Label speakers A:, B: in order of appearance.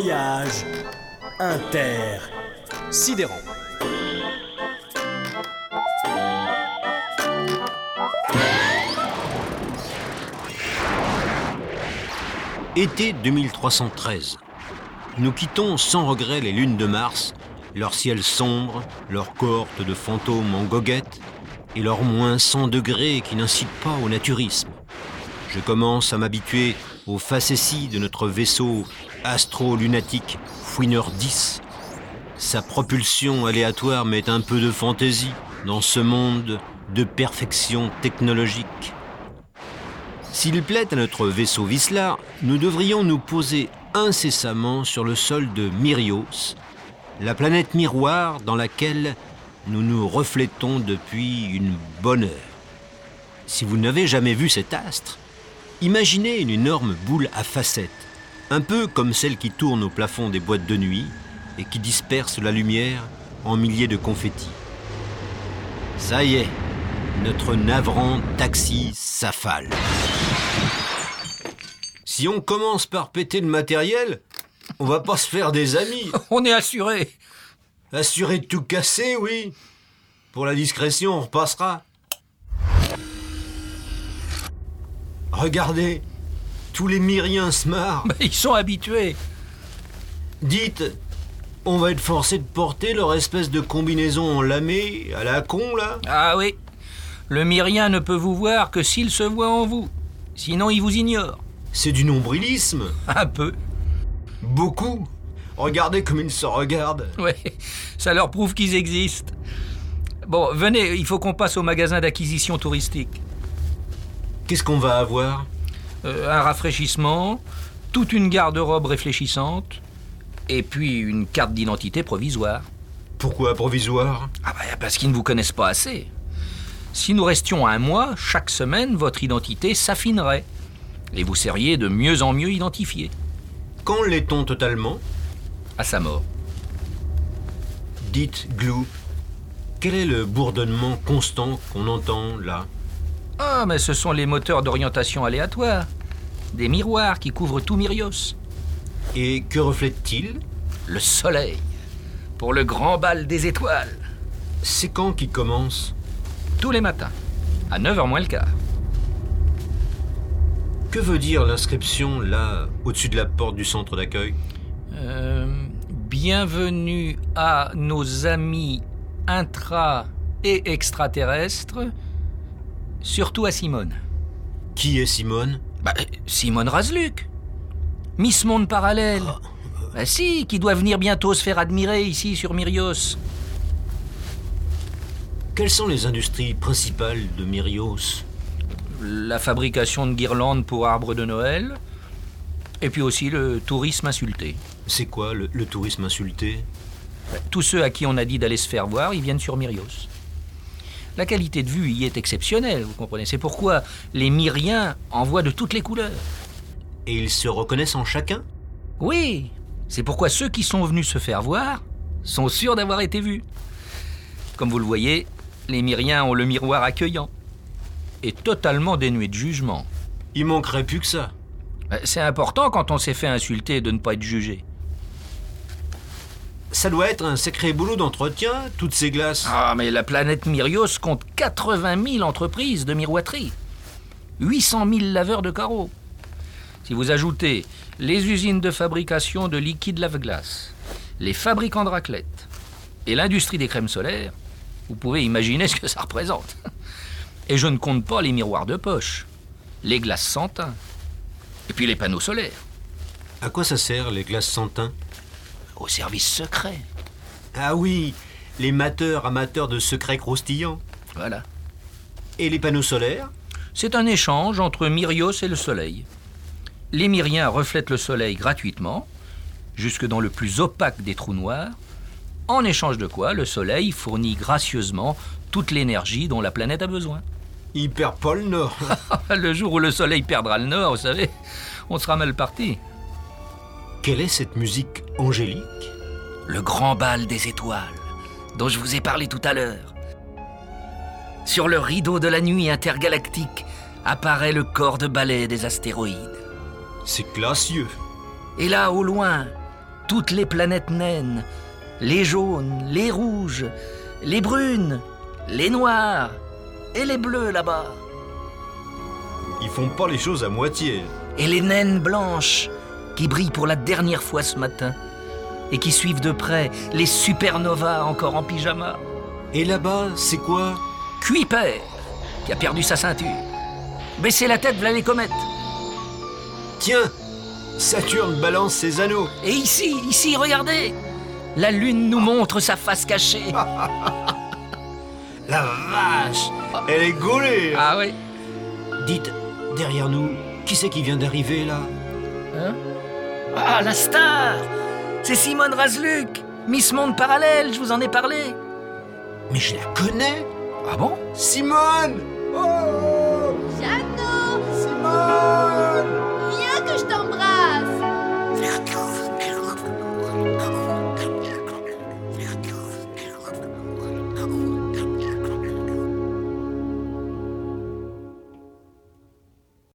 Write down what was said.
A: Voyage inter-sidérant.
B: Été 2313. Nous quittons sans regret les lunes de Mars, leur ciel sombre, leur cohorte de fantômes en goguette et leurs moins 100 degrés qui n'incitent pas au naturisme. Je commence à m'habituer aux facéties de notre vaisseau astro-lunatique Fouineur 10. Sa propulsion aléatoire met un peu de fantaisie dans ce monde de perfection technologique. S'il plaît à notre vaisseau Wislar, nous devrions nous poser incessamment sur le sol de Mirios, la planète miroir dans laquelle nous nous reflétons depuis une bonne heure. Si vous n'avez jamais vu cet astre, imaginez une énorme boule à facettes, un peu comme celle qui tourne au plafond des boîtes de nuit et qui disperse la lumière en milliers de confettis. Ça y est, notre navrant taxi s'affale. Si on commence par péter le matériel, on va pas se faire des amis.
C: On est assuré.
B: Assuré de tout casser, oui. Pour la discrétion, on repassera. Regardez, tous les Myriens se marrent.
C: Ils sont habitués.
B: Dites, on va être forcé de porter leur espèce de combinaison en lamé à la con, là.
C: Ah oui, le Myrien ne peut vous voir que s'il se voit en vous. Sinon, il vous ignore.
B: C'est du nombrilisme.
C: Un peu.
B: Beaucoup. Regardez comme ils se regardent.
C: Ouais, ça leur prouve qu'ils existent. Bon, venez, il faut qu'on passe au magasin d'acquisition touristique.
B: Qu'est-ce qu'on va avoir ?
C: Un rafraîchissement, toute une garde-robe réfléchissante, et puis une carte d'identité provisoire.
B: Pourquoi provisoire ?
C: Parce qu'ils ne vous connaissent pas assez. Si nous restions 1 mois, chaque semaine, votre identité s'affinerait. Et vous seriez de mieux en mieux identifié.
B: Quand l'est-on totalement ?
C: À sa mort.
B: Dites, Glou, quel est le bourdonnement constant qu'on entend là ?
C: Ah, mais ce sont les moteurs d'orientation aléatoire. Des miroirs qui couvrent tout Myrios.
B: Et que reflète-t-il ?
C: Le soleil. Pour le grand bal des étoiles.
B: C'est quand qu'il commence ?
C: Tous les matins. À 9h moins le quart.
B: Que veut dire l'inscription, là, au-dessus de la porte du centre d'accueil ?
C: Bienvenue à nos amis intra- et extraterrestres, surtout à Simone.
B: Qui est Simone ?
C: Simone Razluc. Miss Monde Parallèle. Si, qui doit venir bientôt se faire admirer ici sur Myrios.
B: Quelles sont les industries principales de Myrios ?
C: La fabrication de guirlandes pour arbres de Noël, et puis aussi le tourisme insulté.
B: C'est quoi le tourisme insulté ?
C: Tous ceux à qui on a dit d'aller se faire voir, ils viennent sur Myrios. La qualité de vue y est exceptionnelle, vous comprenez. C'est pourquoi les Myriens en voient de toutes les couleurs.
B: Et ils se reconnaissent en chacun ?
C: Oui, c'est pourquoi ceux qui sont venus se faire voir sont sûrs d'avoir été vus. Comme vous le voyez, les Myriens ont le miroir accueillant. Et totalement dénué de jugement.
B: Il manquerait plus que ça.
C: C'est important quand on s'est fait insulter de ne pas être jugé.
B: Ça doit être un sacré boulot d'entretien, toutes ces glaces.
C: Ah, mais la planète Myrios compte 80 000 entreprises de miroiterie. 800 000 laveurs de carreaux. Si vous ajoutez les usines de fabrication de liquide lave-glace, les fabricants de raclette et l'industrie des crèmes solaires, vous pouvez imaginer ce que ça représente. Et je ne compte pas les miroirs de poche, les glaces sans teint, et puis les panneaux solaires.
B: À quoi ça sert, les glaces sans teint ?
C: Au service secret.
B: Ah oui, les amateurs de secrets croustillants.
C: Voilà.
B: Et les panneaux solaires ?
C: C'est un échange entre Myrios et le soleil. Les Myriens reflètent le soleil gratuitement, jusque dans le plus opaque des trous noirs, en échange de quoi le soleil fournit gracieusement toute l'énergie dont la planète a besoin.
B: Il perd pas le nord.
C: Le jour où le soleil perdra le nord, vous savez, on sera mal parti.
B: Quelle est cette musique angélique ?
C: Le grand bal des étoiles, dont je vous ai parlé tout à l'heure. Sur le rideau de la nuit intergalactique apparaît le corps de balai des astéroïdes.
B: C'est classieux.
C: Et là, au loin, toutes les planètes naines, les jaunes, les rouges, les brunes, les noires et les bleus là-bas.
B: Ils font pas les choses à moitié.
C: Et les naines blanches qui brillent pour la dernière fois ce matin et qui suivent de près les supernovas encore en pyjama.
B: Et là-bas, c'est quoi?
C: Kuiper, qui a perdu sa ceinture. Baissez la tête, v'là les comètes.
B: Tiens, Saturne balance ses anneaux.
C: Et ici, regardez, la lune nous montre sa face cachée.
B: La vache, elle est gaulée.
C: Ah oui.
B: Dites, derrière nous, qui c'est qui vient d'arriver là?
C: Hein? Ah, la star! C'est Simone Razluc, Miss Monde Parallèle, je vous en ai parlé.
B: Mais je la connais.
C: Ah bon?
B: Simone!